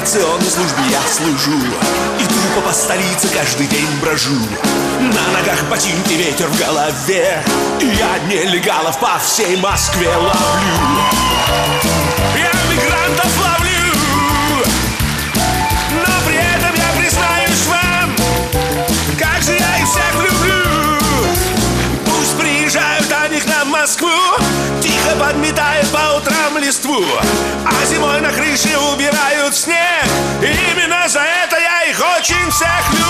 миграционной службе я служу, и тупо по столице каждый день брожу. На ногах ботинки, ветер в голове, и я нелегалов по всей Москве ловлю. Я мигрантов ловлю, но при этом я признаюсь вам, как же я их всех люблю. Пусть приезжают они к нам в Москву, тихо подметают по утрам листву, а зимой на крыше убирают снег. Именно за это я их очень всех люблю.